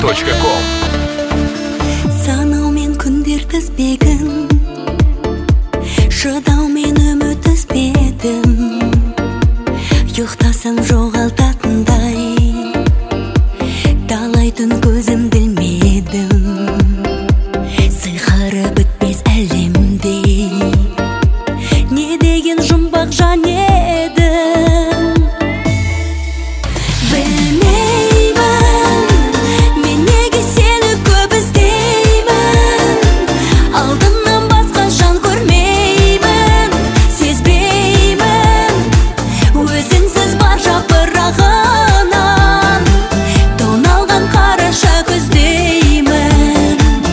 Камузон.ком. Санаумен күндер тізбегін, шыдаумен үміт үзбедім. Ұйықтасам жоғалтатындай, талай түн көзім білмедім. Сиқыры бітпес әлемде не деген жұмбақ жан едің. Білмеймін, мен неге сені көп іздеймін. Алдымнан басқа жан көрмеймін, сезбеймін. Өзіңсіз бар жапырағынан тоналған қараша күздеймін.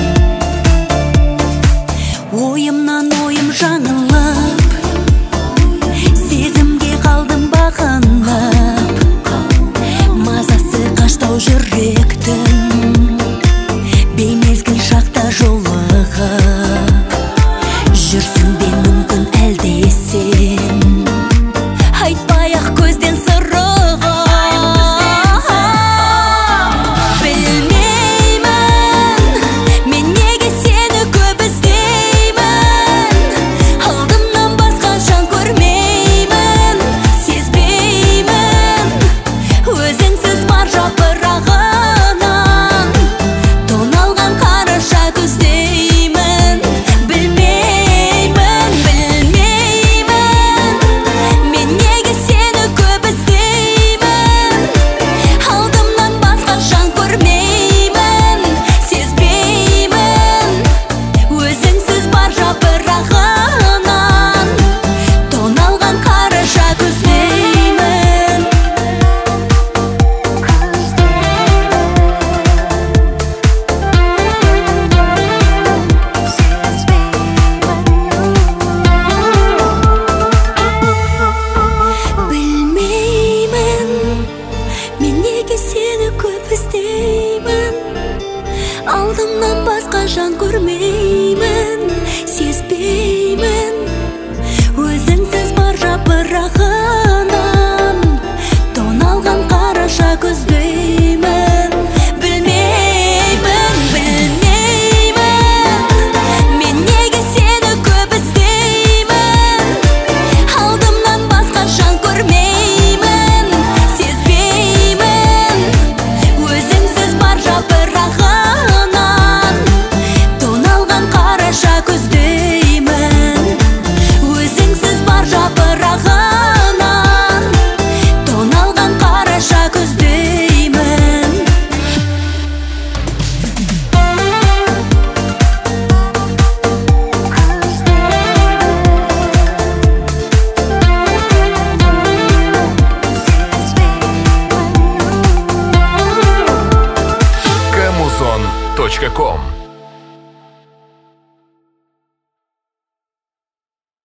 Ойымнан ойым жаңылып, сезімге қалдым бағынып. Мазасы қаштау жүректің, беймезгіл шақта жолығып. Жүрсің бе мүмкін әлде сен, айтпай-ақ көзден сырыға. Білмеймін, мен неге сені көп іздеймін. Алдымнан басқа жан көрмеймін, сезбеймін. Өзіңсіз бар жапырағынан тоналған қараша күздеймін. Білмеймін, мен неге сені көп іздеймін. Алдымнан басқа жан көрмеймін, сезбеймін. Өзіңсіз бар жапырағынан тоналған қараша күздеймін. Білмеймін, мен неге сені көп іздеймін. Алдымнан басқа жан көрмеймін, сезбеймін. Өзіңсіз бар жапырағынан тоналған қараша күздеймін. Білмеймін, мен неге сені көп іздеймін. Алдымнан басқа жан көрмеймін, сезбеймін. Өзіңсіз бар жапырағынан тоналған қараша күздеймін. Өзіңсіз бар жапырағынан тоналған қараша күздеймін. Камузон.ком.